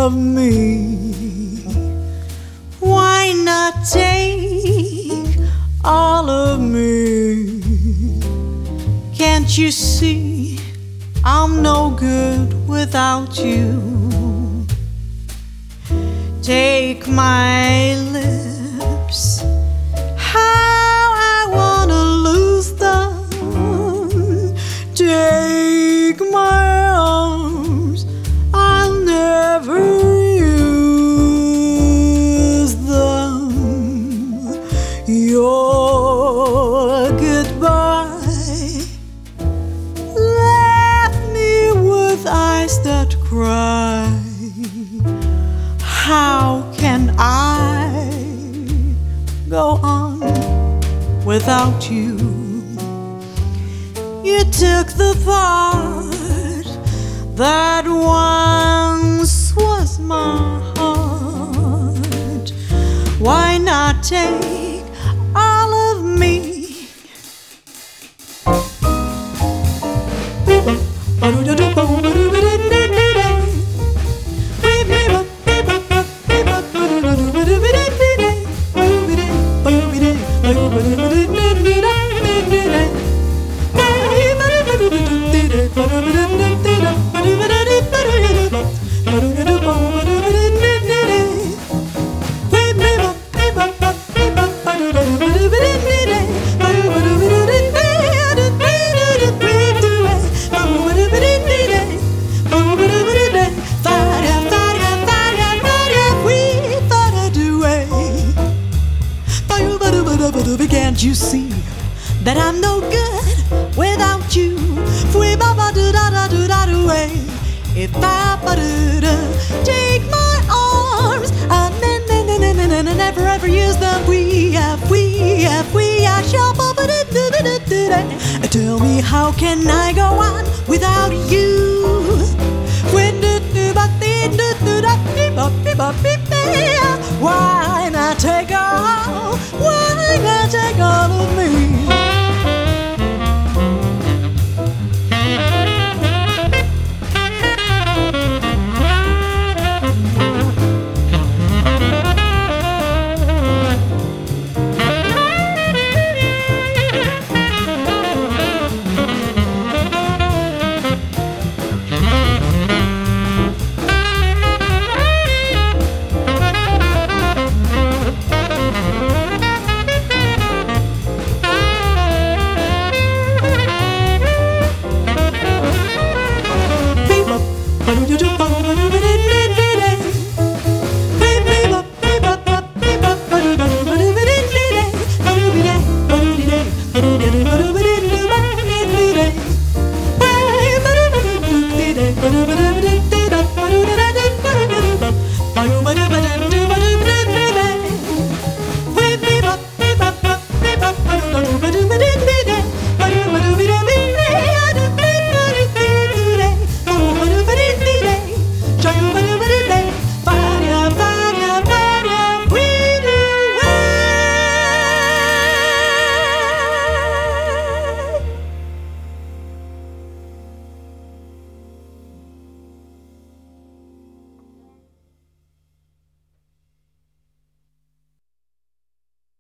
of me? Why not take all of me? Can't you see I'm no good without you? Take my lips, how I wanna lose them. Take my arms, I'll never use them. Your goodbye left me with eyes that cry. How can I go on without you? You took the part that once was my heart. Why not take all of me? Can't you see that I'm no good without you? If I take my arms, I never ever use them. I shall. Tell me, how can I go on without you? Why not take all? Why not take all of me?